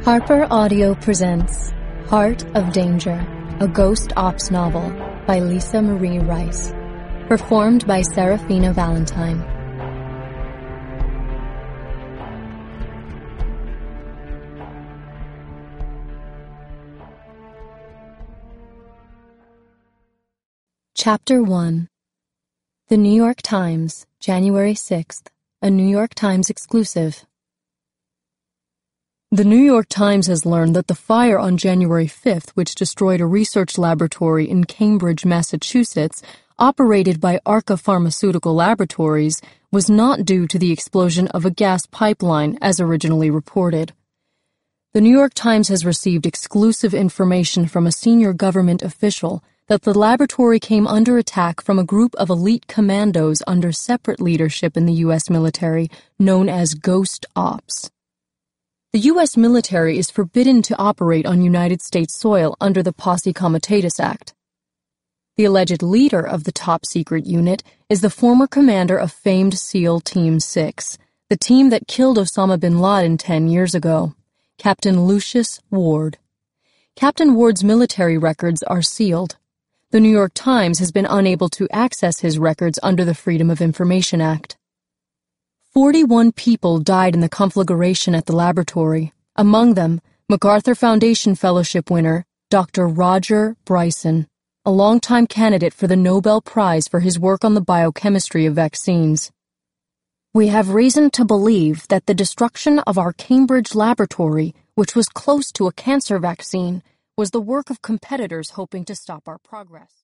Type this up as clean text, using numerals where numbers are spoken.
Harper Audio presents Heart of Danger, a Ghost Ops novel by Lisa Marie Rice, performed by Serafina Valentine. Chapter 1. The New York Times, January 6th, a New York Times exclusive. The New York Times has learned that the fire on January 5th, which destroyed a research laboratory in Cambridge, Massachusetts, operated by Arca Pharmaceutical Laboratories, was not due to the explosion of a gas pipeline as originally reported. The New York Times has received exclusive information from a senior government official that the laboratory came under attack from a group of elite commandos under separate leadership in the U.S. military known as Ghost Ops. The U.S. military is forbidden to operate on United States soil under the Posse Comitatus Act. The alleged leader of the top-secret unit is the former commander of famed SEAL Team 6, the team that killed Osama bin Laden 10 years ago, Captain Lucius Ward. Captain Ward's military records are sealed. The New York Times has been unable to access his records under the Freedom of Information Act. 41 people died in the conflagration at the laboratory, among them MacArthur Foundation Fellowship winner Dr. Roger Bryson, a longtime candidate for the Nobel Prize for his work on the biochemistry of vaccines. "We have reason to believe that the destruction of our Cambridge laboratory, which was close to a cancer vaccine, was the work of competitors hoping to stop our progress."